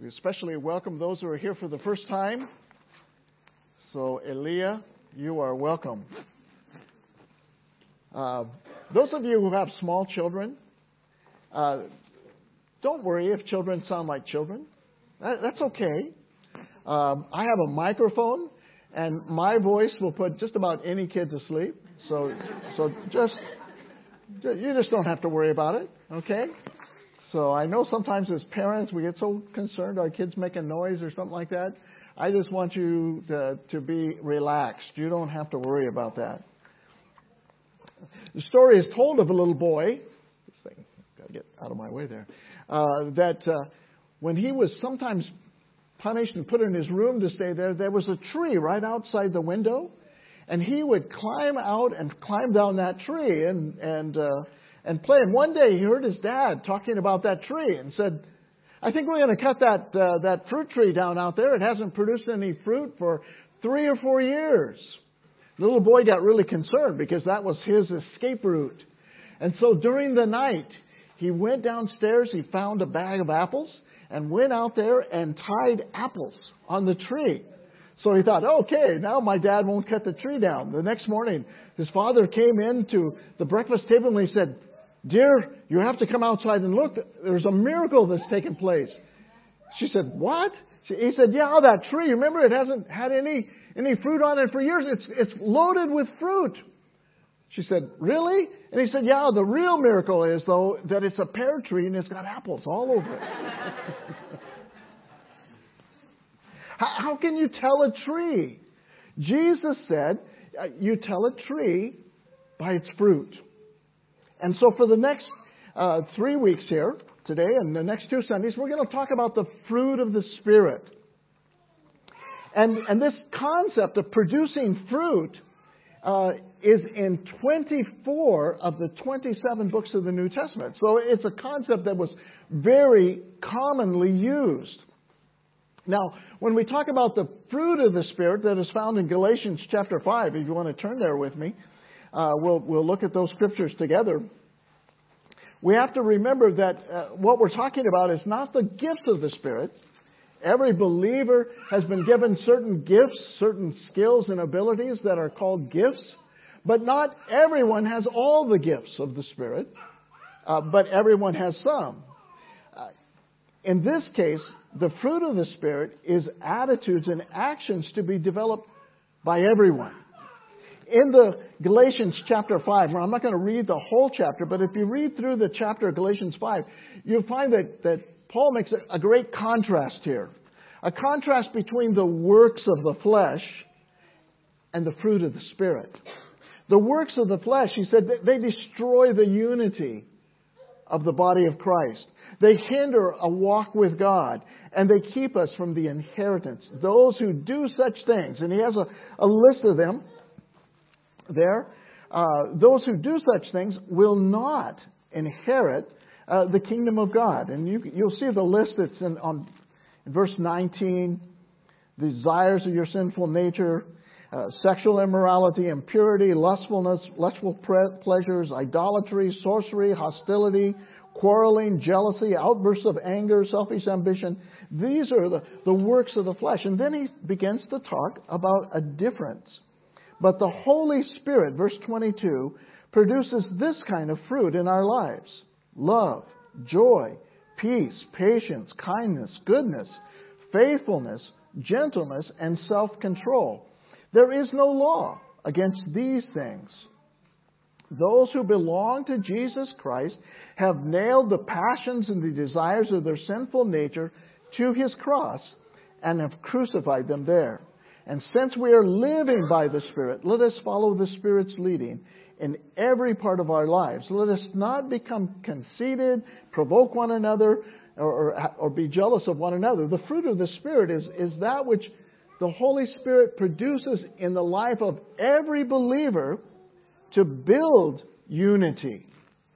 We especially welcome those who are here for the first time. So, Elia, you are welcome. Those of you who have small children, don't worry if children sound like children. That's okay. I have a microphone, and my voice will put just about any kid to sleep. So you just don't have to worry about it, okay? So I know sometimes as parents we get so concerned our kids making noise or something like that. I just want you to be relaxed. You don't have to worry about that. The story is told of a little boy. This thing, got to get out of my way there. When he was sometimes punished and put in his room to stay there, there was a tree right outside the window, and he would climb out and climb down that tree and play. And one day he heard his dad talking about that tree and said, "I think we're going to cut that fruit tree down out there. It hasn't produced any fruit for 3 or 4 years." The little boy got really concerned because that was his escape route. And so during the night, he went downstairs, he found a bag of apples, and went out there and tied apples on the tree. So he thought, okay, now my dad won't cut the tree down. The next morning, his father came into the breakfast table and he said, "Dear, you have to come outside and look. There's a miracle that's taken place." She said, "What?" He said, "Yeah, that tree. Remember, it hasn't had any fruit on it for years. It's loaded with fruit." She said, "Really?" And he said, "Yeah, the real miracle is, though, that it's a pear tree and it's got apples all over it." How can you tell a tree? Jesus said, you tell a tree by its fruit. And so for the next 3 weeks here, today and the next 2 Sundays, we're going to talk about the fruit of the Spirit. And this concept of producing fruit is in 24 of the 27 books of the New Testament. So it's a concept that was very commonly used. Now, when we talk about the fruit of the Spirit that is found in Galatians chapter 5, if you want to turn there with me, we'll look at those scriptures together. We have to remember that what we're talking about is not the gifts of the Spirit. Every believer has been given certain gifts, certain skills and abilities that are called gifts. But not everyone has all the gifts of the Spirit, but everyone has some. In this case, the fruit of the Spirit is attitudes and actions to be developed by everyone. In the Galatians chapter 5, well, I'm not going to read the whole chapter, but if you read through the chapter of Galatians 5, you'll find that Paul makes a great contrast here. A contrast between the works of the flesh and the fruit of the Spirit. The works of the flesh, he said, they destroy the unity of the body of Christ. They hinder a walk with God, and they keep us from the inheritance. Those who do such things, and he has a list of them there. Those who do such things will not inherit the kingdom of God. And you'll see the list that's on verse 19. Desires of your sinful nature, sexual immorality, impurity, lustfulness, lustful pleasures, idolatry, sorcery, hostility, quarreling, jealousy, outbursts of anger, selfish ambition. These are the works of the flesh. And then he begins to talk about a difference. But the Holy Spirit, verse 22, produces this kind of fruit in our lives: love, joy, peace, patience, kindness, goodness, faithfulness, gentleness, and self-control. There is no law against these things. Those who belong to Jesus Christ have nailed the passions and the desires of their sinful nature to His cross and have crucified them there. And since we are living by the Spirit, let us follow the Spirit's leading in every part of our lives. Let us not become conceited, provoke one another, or be jealous of one another. The fruit of the Spirit is that which the Holy Spirit produces in the life of every believer to build unity,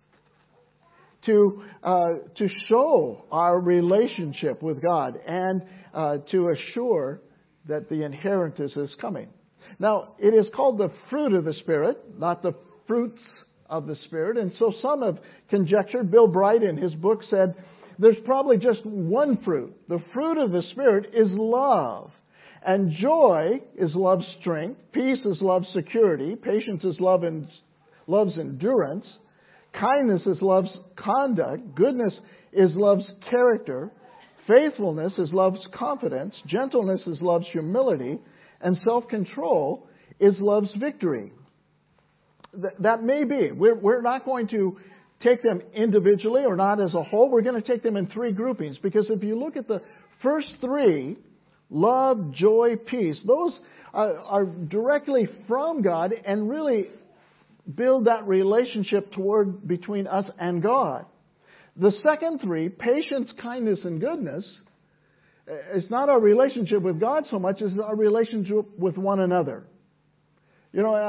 to show our relationship with God, and to assure that the inheritance is coming. Now, it is called the fruit of the Spirit, not the fruits of the Spirit. And so some have conjectured. Bill Bright in his book said there's probably just one fruit. The fruit of the Spirit is love. And joy is love's strength. Peace is love's security. Patience is love's endurance. Kindness is love's conduct. Goodness is love's character. Faithfulness is love's confidence. Gentleness is love's humility. And self-control is love's victory. That may be. We're not going to take them individually or not as a whole. We're going to take them in three groupings. Because if you look at the first three, love, joy, peace, those are directly from God and really build that relationship between us and God. The second three, patience, kindness, and goodness, it's not our relationship with God so much as our relationship with one another. You know,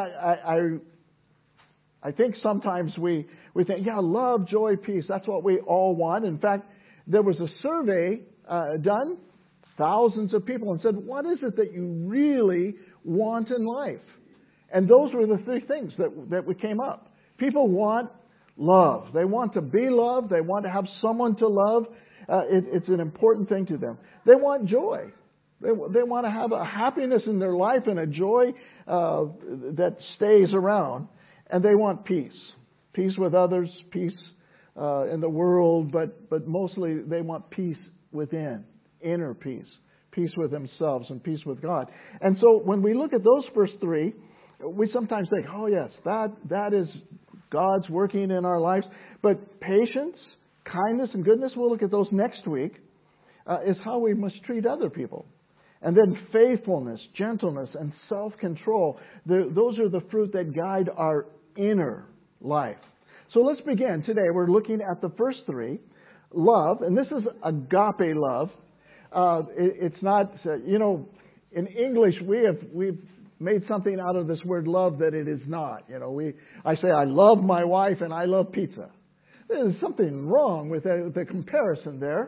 I think sometimes we think, yeah, love, joy, peace, that's what we all want. In fact, there was a survey done, thousands of people, and said, what is it that you really want in life? And those were the three things that we came up. People want love. They want to be loved. They want to have someone to love. It's an important thing to them. They want joy. They want to have a happiness in their life and a joy that stays around. And they want peace. Peace with others, peace in the world, but mostly they want peace within, inner peace. Peace with themselves and peace with God. And so when we look at those first three, we sometimes think, oh yes, that is God's working in our lives. But patience, kindness, and goodness, we'll look at those next week, is how we must treat other people. And then faithfulness, gentleness, and self-control. Those are the fruit that guide our inner life. So let's begin today. We're looking at the first three. Love, and this is agape love. It's not, in English we've made something out of this word love that it is not. I say I love my wife and I love pizza. There's something wrong with the comparison there.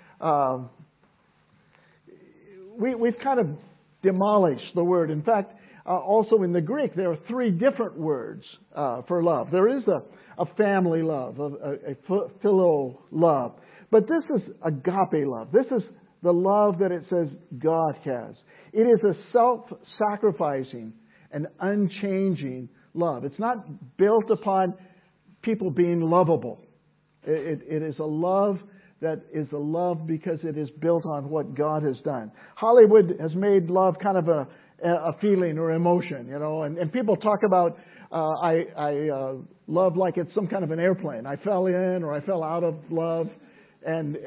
We've kind of demolished the word. In fact, also in the Greek, there are three different words for love. There is a family love, a philo love. But this is agape love. This is the love that it says God has. It is a self-sacrificing and unchanging love. It's not built upon people being lovable. It is a love that is a love because it is built on what God has done. Hollywood has made love kind of a feeling or emotion, and people talk about I love like it's some kind of an airplane. I fell in or I fell out of love, and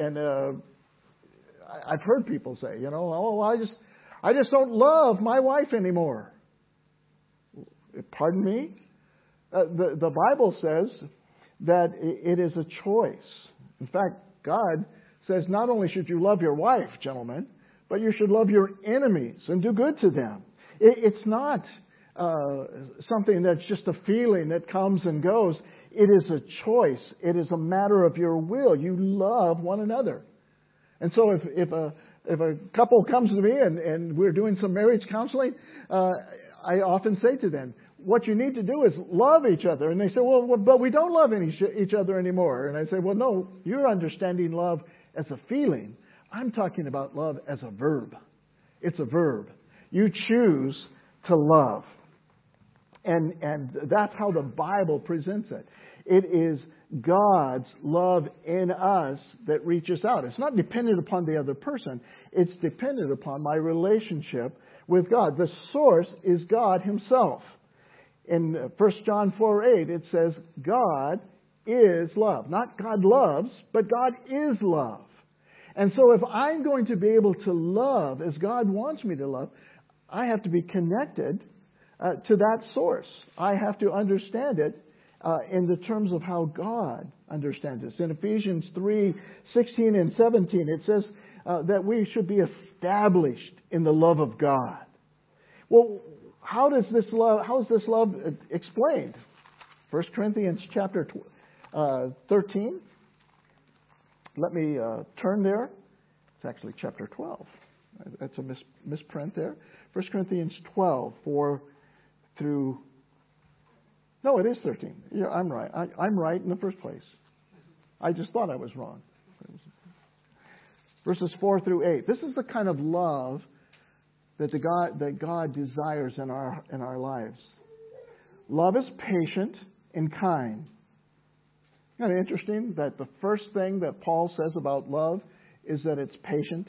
I've heard people say, I just don't love my wife anymore. Pardon me? The Bible says that it is a choice. In fact, God says not only should you love your wife, gentlemen, but you should love your enemies and do good to them. It's not something that's just a feeling that comes and goes. It is a choice. It is a matter of your will. You love one another. And so if a couple comes to me and we're doing some marriage counseling, I often say to them, what you need to do is love each other. And they say, well, but we don't love each other anymore. And I say, well, no, you're understanding love as a feeling. I'm talking about love as a verb. It's a verb. You choose to love. And that's how the Bible presents it. It is God's love in us that reaches out. It's not dependent upon the other person. It's dependent upon my relationship with God. The source is God Himself. In 1 John 4:8, it says, God is love. Not God loves, but God is love. And so if I'm going to be able to love as God wants me to love, I have to be connected to that source. I have to understand it in the terms of how God understands it. In Ephesians 3:16 and 17, it says that we should be established in the love of God. Well, how is this love explained? 1 Corinthians chapter 13. Let me turn there. It's actually chapter 12. That's a misprint there. 1 Corinthians 12, 4 through... No, it is 13. Yeah, I'm right. I'm right in the first place. I just thought I was wrong. Verses 4 through 8. This is the kind of love that God desires in our lives. Love is patient and kind. Isn't it interesting that the first thing that Paul says about love is that it's patient?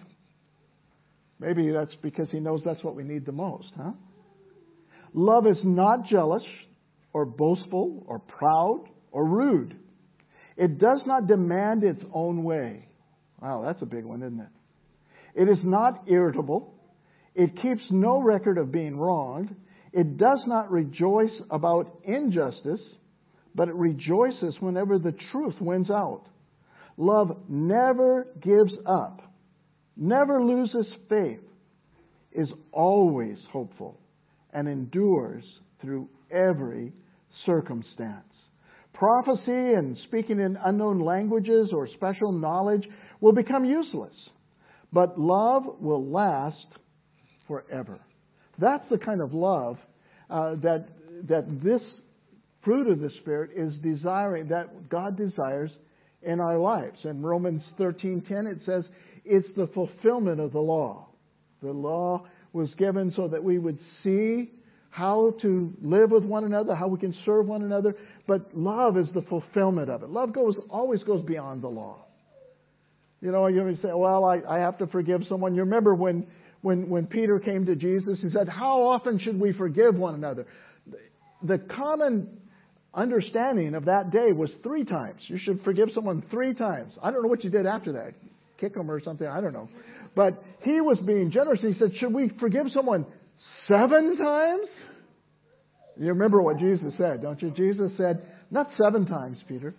Maybe that's because he knows that's what we need the most, huh? Love is not jealous or boastful or proud or rude. It does not demand its own way. Wow, that's a big one, isn't it? It is not irritable. It keeps no record of being wronged. It does not rejoice about injustice, but it rejoices whenever the truth wins out. Love never gives up, never loses faith, is always hopeful, and endures through every circumstance. Prophecy and speaking in unknown languages or special knowledge will become useless, but love will last forever. That's the kind of love that this fruit of the Spirit is desiring, that God desires in our lives. In Romans 13:10 it says, it's the fulfillment of the law. The law was given so that we would see how to live with one another, how we can serve one another, but love is the fulfillment of it. Love always goes beyond the law. You know, you say, well, I have to forgive someone. You remember when Peter came to Jesus, he said, how often should we forgive one another? The common understanding of that day was 3 times. You should forgive someone 3 times. I don't know what you did after that. Kick them or something. I don't know. But he was being generous. He said, should we forgive someone 7 times? You remember what Jesus said, don't you? Jesus said, not 7 times, Peter.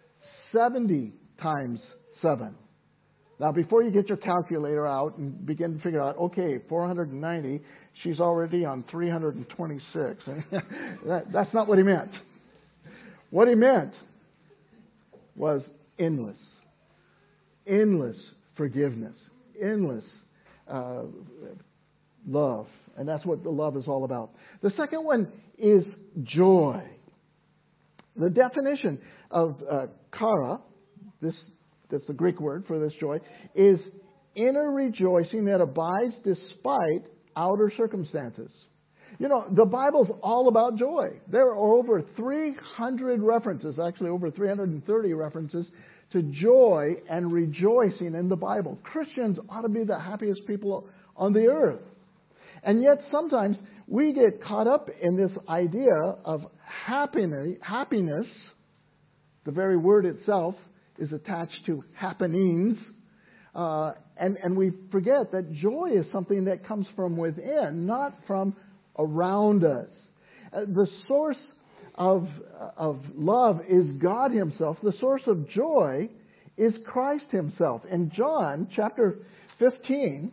70 times 7. Now, before you get your calculator out and begin to figure out, okay, 490, she's already on 326. That's not what he meant. What he meant was endless. Endless forgiveness. Endless love. And that's what the love is all about. The second one is joy. The definition of chara, that's the Greek word for this joy, is inner rejoicing that abides despite outer circumstances. You know, the Bible's all about joy. There are over 300 references, actually over 330 references to joy and rejoicing in the Bible. Christians ought to be the happiest people on the earth. And yet sometimes we get caught up in this idea of happiness. The very word itself is attached to happenings. And we forget that joy is something that comes from within, not from around us. The source of love is God Himself. The source of joy is Christ Himself. In John chapter 15,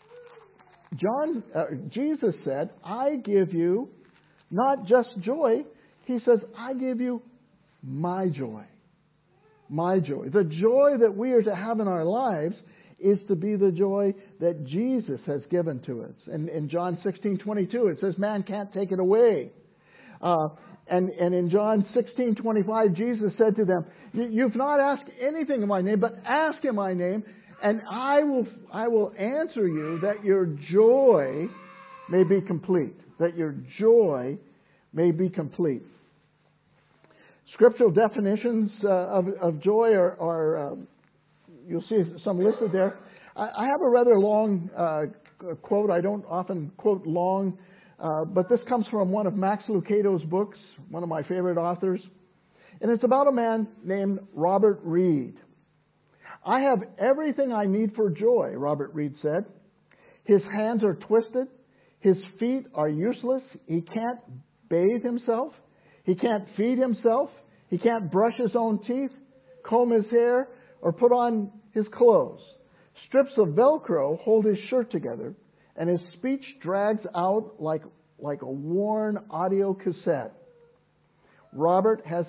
Jesus said, I give you not just joy. He says, I give you my joy. My joy. The joy that we are to have in our lives is to be the joy that Jesus has given to us. And in John 16:22, it says, man can't take it away. And in John 16:25, Jesus said to them, you've not asked anything in my name, but ask in my name, and I will answer you that your joy may be complete. That your joy may be complete. Scriptural definitions of joy are you'll see some listed there. I have a rather long quote. I don't often quote long, but this comes from one of Max Lucado's books, one of my favorite authors. And it's about a man named Robert Reed. I have everything I need for joy, Robert Reed said. His hands are twisted. His feet are useless. He can't bathe himself. He can't feed himself. He can't brush his own teeth, comb his hair, or put on his clothes. Strips of Velcro hold his shirt together, and his speech drags out like a worn audio cassette. Robert has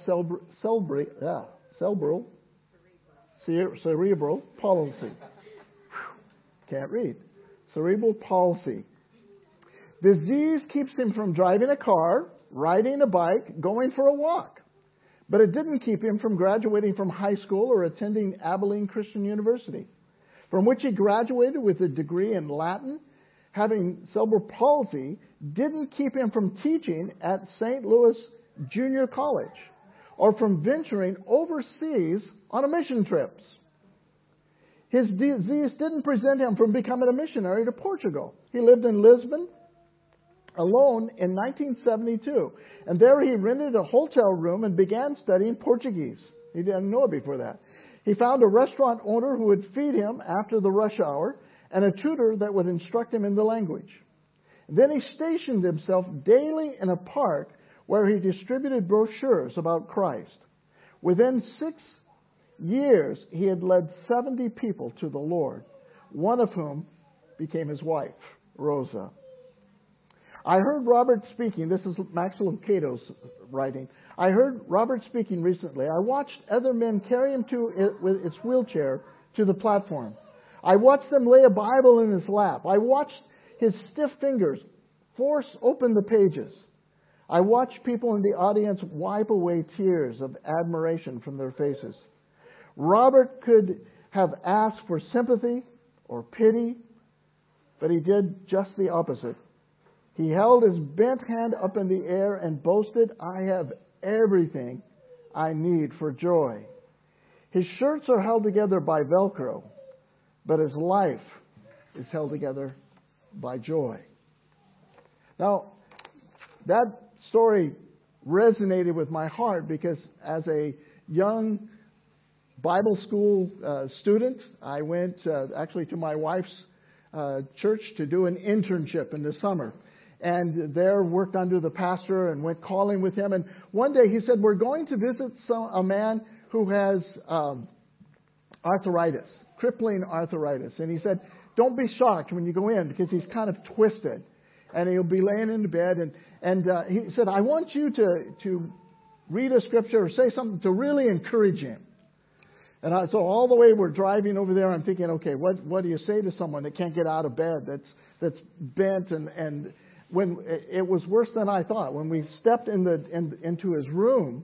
cerebral palsy. Can't read. Cerebral palsy. Disease keeps him from driving a car, riding a bike, going for a walk. But it didn't keep him from graduating from high school or attending Abilene Christian University. from which he graduated with a degree in Latin. Having cerebral palsy didn't keep him from teaching at St. Louis Junior College or from venturing overseas on a mission trips. His disease didn't prevent him from becoming a missionary to Portugal. He lived in Lisbon alone in 1972. And there he rented a hotel room and began studying Portuguese. He didn't know it before that. He found a restaurant owner who would feed him after the rush hour and a tutor that would instruct him in the language. Then he stationed himself daily in a park where he distributed brochures about Christ. Within 6 years, he had led 70 people to the Lord, one of whom became his wife, Rosa. I heard Robert speaking. This is Max Lucado's writing. I heard Robert speaking recently. I watched other men carry him with its wheelchair to the platform. I watched them lay a Bible in his lap. I watched his stiff fingers force open the pages. I watched people in the audience wipe away tears of admiration from their faces. Robert could have asked for sympathy or pity, but he did just the opposite. He held his bent hand up in the air and boasted, "I have everything I need for joy." His shirts are held together by Velcro, but his life is held together by joy. Now, that story resonated with my heart because as a young Bible school student, I went actually to my wife's church to do an internship in the summer. And there worked under the pastor and went calling with him. And one day he said, "We're going to visit a man who has arthritis, crippling arthritis." And he said, "Don't be shocked when you go in because he's kind of twisted. And he'll be laying in the bed." And he said, "I want you to read a scripture or say something to really encourage him." And so all the way we're driving over there, I'm thinking, okay, what do you say to someone that can't get out of bed, that's bent? And when it was worse than I thought. When we stepped into his room,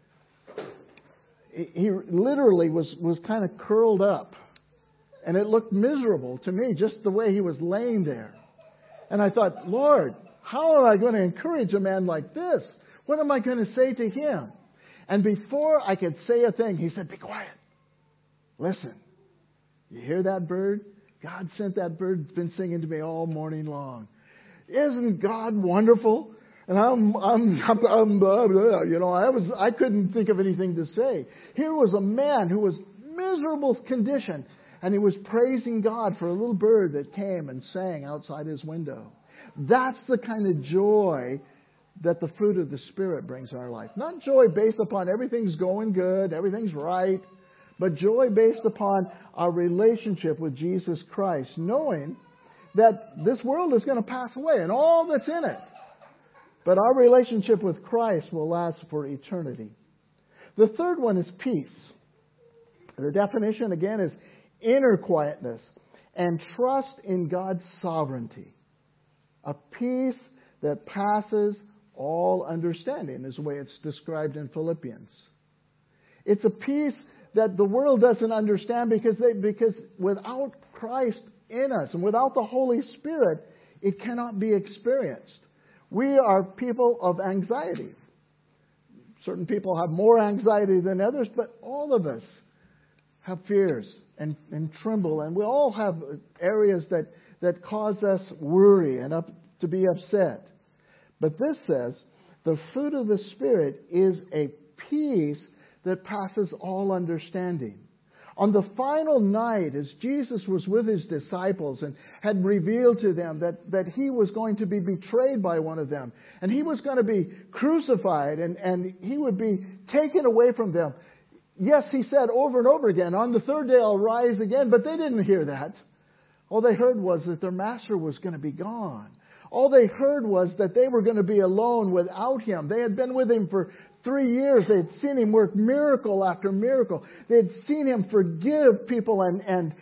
he literally was kind of curled up. And it looked miserable to me, just the way he was laying there. And I thought, Lord, how am I going to encourage a man like this? What am I going to say to him? And before I could say a thing, he said, "Be quiet. Listen, you hear that bird? God sent that bird. It's been singing to me all morning long. Isn't God wonderful?" And I couldn't think of anything to say. Here was a man who was miserable condition, and he was praising God for a little bird that came and sang outside his window. That's the kind of joy that the fruit of the Spirit brings in our life. Not joy based upon everything's going good, everything's right, but joy based upon our relationship with Jesus Christ, knowing that this world is going to pass away and all that's in it. But our relationship with Christ will last for eternity. The third one is peace. The definition, again, is inner quietness and trust in God's sovereignty. A peace that passes all understanding is the way it's described in Philippians. It's a peace that the world doesn't understand because without Christ in us and without the Holy Spirit, it cannot be experienced. We are people of anxiety. Certain people have more anxiety than others, but all of us have fears and tremble, and we all have areas that cause us worry and to be upset. But this says the fruit of the Spirit is a peace that passes all understanding. On the final night, as Jesus was with his disciples and had revealed to them that he was going to be betrayed by one of them, and he was going to be crucified, and he would be taken away from them. Yes, he said over and over again, "On the third day I'll rise again," but they didn't hear that. All they heard was that their master was going to be gone. All they heard was that they were going to be alone without him. They had been with him for 3 years. They had seen him work miracle after miracle. They had seen him forgive people and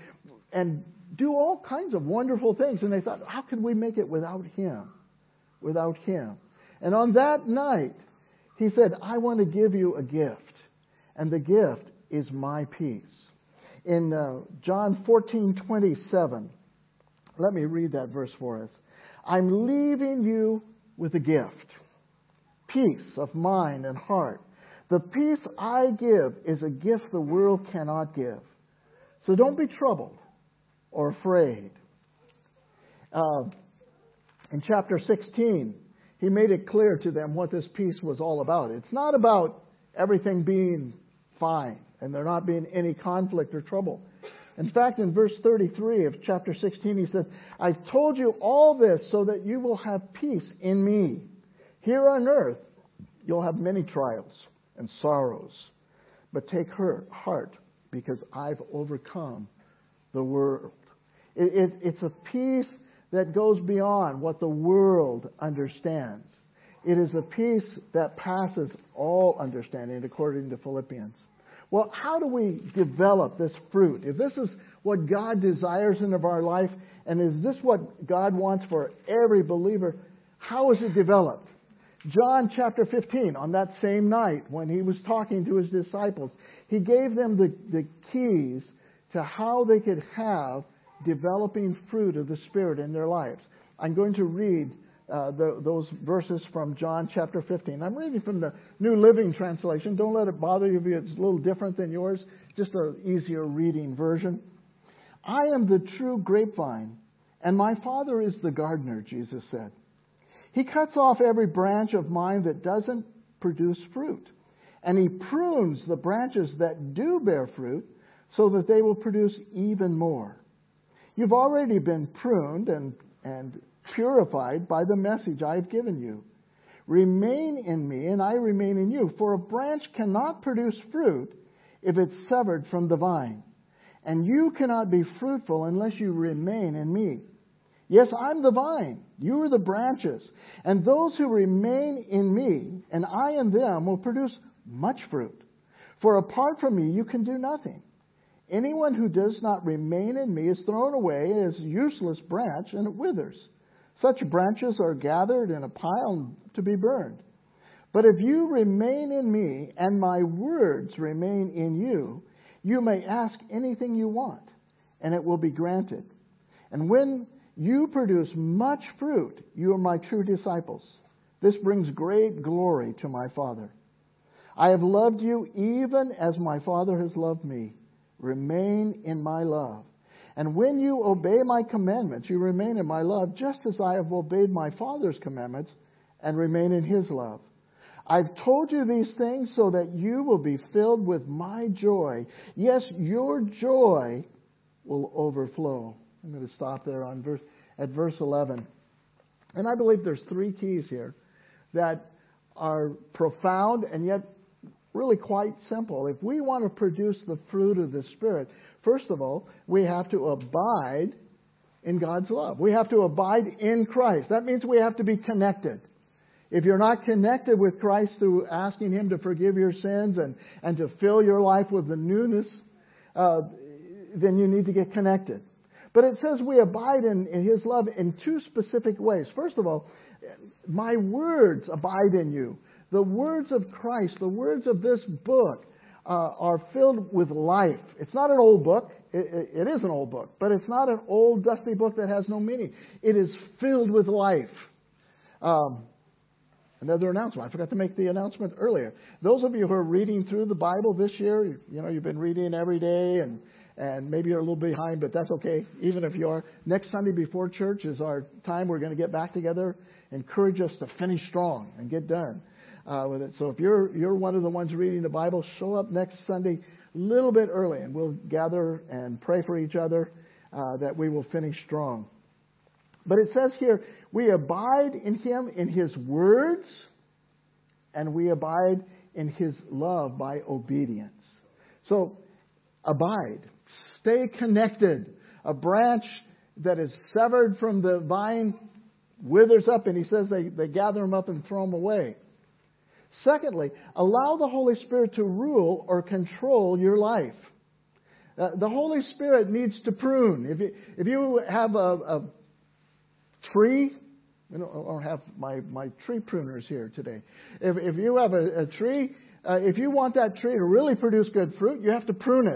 do all kinds of wonderful things. And they thought, how could we make it without him? Without him. And on that night, he said, "I want to give you a gift. And the gift is my peace." In John 14:27, let me read that verse for us. I'm leaving you with a gift, peace of mind and heart. The peace I give is a gift the world cannot give. So don't be troubled or afraid. In chapter 16, he made it clear to them what this peace was all about. It's not about everything being fine and there not being any conflict or trouble. In fact, in verse 33 of chapter 16, he said, I've told you all this so that you will have peace in me. Here on earth, you'll have many trials and sorrows. But take heart, because I've overcome the world. It's a peace that goes beyond what the world understands. It is a peace that passes all understanding, according to Philippians. Well, how do we develop this fruit? If this is what God desires in our life, and is this what God wants for every believer, how is it developed? John chapter 15, on that same night when he was talking to his disciples, he gave them the keys to how they could have developing fruit of the Spirit in their lives. I'm going to read those verses from John chapter 15. I'm reading from the New Living Translation. Don't let it bother you if it's a little different than yours. Just an easier reading version. I am the true grapevine, and my Father is the gardener, Jesus said. He cuts off every branch of mine that doesn't produce fruit, and He prunes the branches that do bear fruit so that they will produce even more. You've already been pruned and purified by the message I have given you. Remain in me, and I remain in you. For a branch cannot produce fruit if it's severed from the vine. And you cannot be fruitful unless you remain in me. Yes, I'm the vine. You are the branches. And those who remain in me, and I in them, will produce much fruit. For apart from me, you can do nothing. Anyone who does not remain in me is thrown away as a useless branch, and it withers. Such branches are gathered in a pile to be burned. But if you remain in me, and my words remain in you, you may ask anything you want, and it will be granted. And when you produce much fruit, you are my true disciples. This brings great glory to my Father. I have loved you even as my Father has loved me. Remain in my love. And when you obey my commandments, you remain in my love, just as I have obeyed my Father's commandments and remain in His love. I've told you these things so that you will be filled with my joy. Yes, your joy will overflow. I'm going to stop there at verse 11. And I believe there's three keys here that are profound and yet really quite simple. If we want to produce the fruit of the Spirit, first of all, we have to abide in God's love. We have to abide in Christ. That means we have to be connected. If you're not connected with Christ through asking Him to forgive your sins and to fill your life with the newness, then you need to get connected. But it says we abide in His love in two specific ways. First of all, my words abide in you. The words of Christ, the words of this book are filled with life. It's not an old book. It is an old book, but it's not an old dusty book that has no meaning. It is filled with life. Another announcement. I forgot to make the announcement earlier. Those of you who are reading through the Bible this year, you've been reading every day and maybe you're a little behind, but that's okay. Even if you are. Next Sunday before church is our time. We're going to get back together. Encourage us to finish strong and get done with it. So if you're one of the ones reading the Bible, show up next Sunday a little bit early and we'll gather and pray for each other that we will finish strong. But it says here, we abide in Him in His words, and we abide in His love by obedience. So, abide. Stay connected. A branch that is severed from the vine withers up, and He says they gather them up and throw them away. Secondly, allow the Holy Spirit to rule or control your life. The Holy Spirit needs to prune. If you have a tree, I don't have my tree pruners here today. If you have a tree, if you want that tree to really produce good fruit, you have to prune it.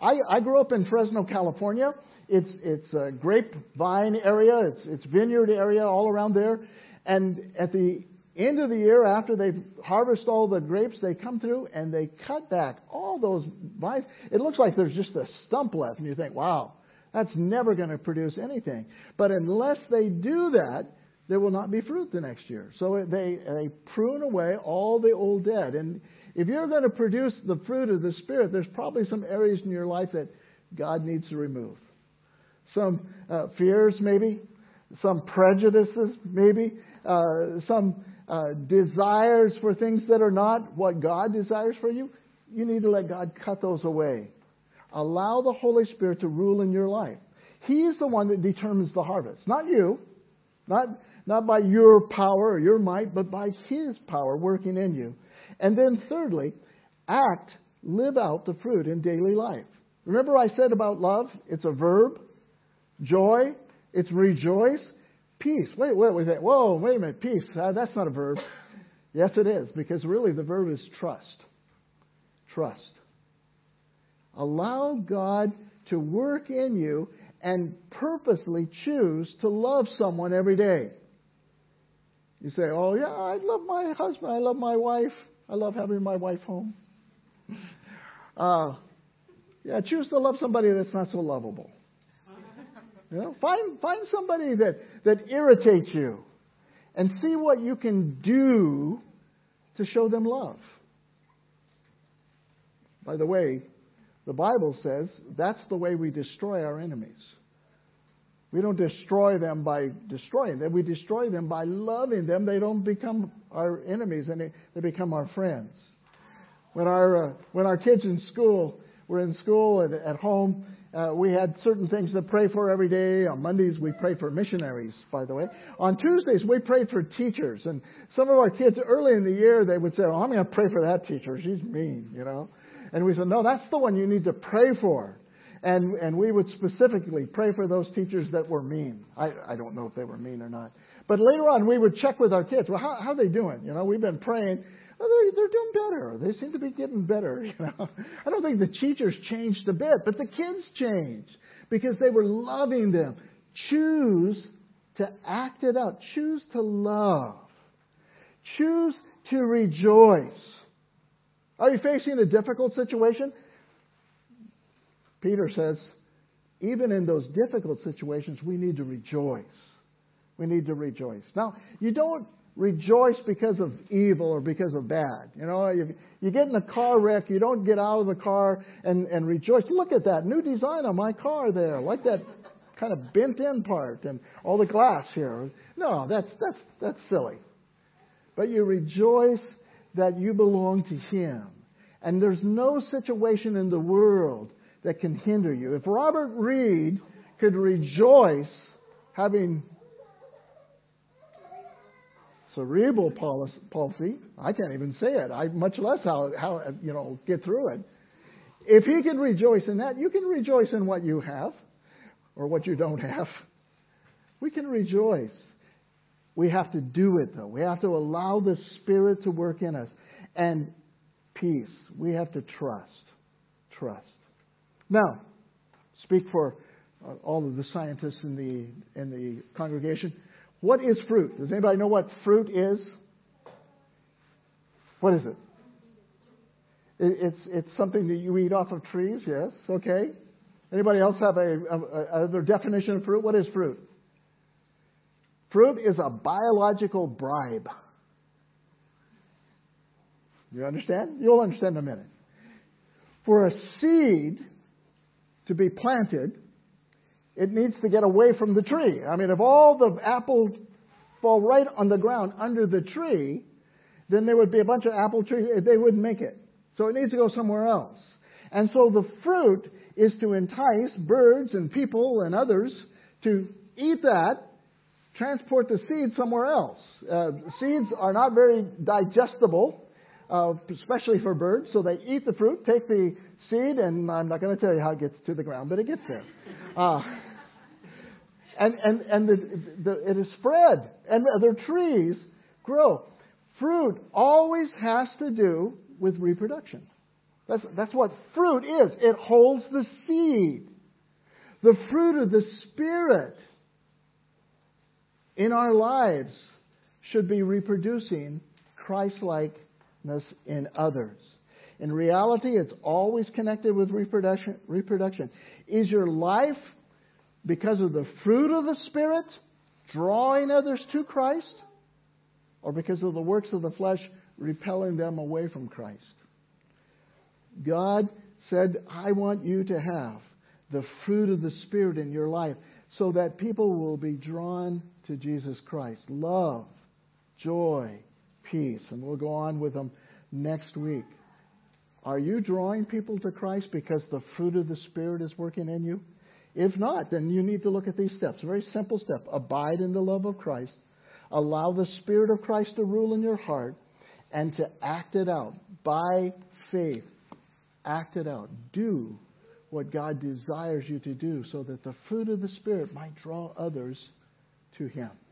I grew up in Fresno, California. It's a grapevine area. It's vineyard area all around there. And at the end of the year, after they harvest all the grapes, they come through and they cut back all those vines. It looks like there's just a stump left. And you think, wow, that's never going to produce anything. But unless they do that, there will not be fruit the next year. So they prune away all the old dead. And if you're going to produce the fruit of the Spirit, there's probably some areas in your life that God needs to remove. Some fears, maybe. Some prejudices, maybe. Some desires for things that are not what God desires for you. You need to let God cut those away. Allow the Holy Spirit to rule in your life. He is the one that determines the harvest. Not you. Not by your power or your might, but by His power working in you. And then thirdly, live out the fruit in daily life. Remember I said about love? It's a verb. Joy. It's rejoice. Peace. Wait a minute. Peace. That's not a verb. Yes, it is. Because really the verb is trust. Trust. Allow God to work in you and purposely choose to love someone every day. You say, oh yeah, I love my husband. I love my wife. I love having my wife home. Choose to love somebody that's not so lovable. Find somebody that irritates you and see what you can do to show them love. By the way, the Bible says that's the way we destroy our enemies. We don't destroy them by destroying them. We destroy them by loving them. They don't become our enemies, and they become our friends. When our kids were in school and at home, we had certain things to pray for every day. On Mondays, we prayed for missionaries, by the way. On Tuesdays, we prayed for teachers. And some of our kids, early in the year, they would say, oh, I'm going to pray for that teacher. She's mean, And we said, no, that's the one you need to pray for. And we would specifically pray for those teachers that were mean. I don't know if they were mean or not. But later on, we would check with our kids. Well, how are they doing? We've been praying. Well, they're doing better. They seem to be getting better. I don't think the teachers changed a bit, but the kids changed because they were loving them. Choose to act it out. Choose to love. Choose to rejoice. Are you facing a difficult situation? Peter says, even in those difficult situations, we need to rejoice. We need to rejoice. Now, you don't rejoice because of evil or because of bad. You get in a car wreck, you don't get out of the car and rejoice. Look at that new design on my car there. Like that kind of bent in part and all the glass here. No, that's silly. But you rejoice that you belong to Him. And there's no situation in the world that can hinder you. If Robert Reed could rejoice having cerebral palsy, I can't even say it. Much less how get through it. If he can rejoice in that, you can rejoice in what you have or what you don't have. We can rejoice. We have to do it, though. We have to allow the Spirit to work in us. And peace. We have to trust. Trust. Now, speak for all of the scientists in the congregation. What is fruit? Does anybody know what fruit is? What is it? It's something that you eat off of trees, yes. Okay. Anybody else have another definition of fruit? What is fruit? Fruit is a biological bribe. You understand? You'll understand in a minute. For a seed to be planted, it needs to get away from the tree. I mean, if all the apples fall right on the ground under the tree, then there would be a bunch of apple trees. They wouldn't make it. So it needs to go somewhere else. And so the fruit is to entice birds and people and others to eat that, transport the seed somewhere else. Seeds are not very digestible, especially for birds. So they eat the fruit, take the seed, and I'm not going to tell you how it gets to the ground, but it gets there. It is spread, and other trees grow. Fruit always has to do with reproduction. That's what fruit is. It holds the seed. The fruit of the Spirit in our lives should be reproducing Christ-likeness in others. In reality, it's always connected with reproduction. Is your life, because of the fruit of the Spirit, drawing others to Christ? Or because of the works of the flesh, repelling them away from Christ? God said, I want you to have the fruit of the Spirit in your life so that people will be drawn to Jesus Christ. Love, joy, peace. And we'll go on with them next week. Are you drawing people to Christ because the fruit of the Spirit is working in you? If not, then you need to look at these steps. A very simple step. Abide in the love of Christ. Allow the Spirit of Christ to rule in your heart and to act it out by faith. Act it out. Do what God desires you to do so that the fruit of the Spirit might draw others to Him.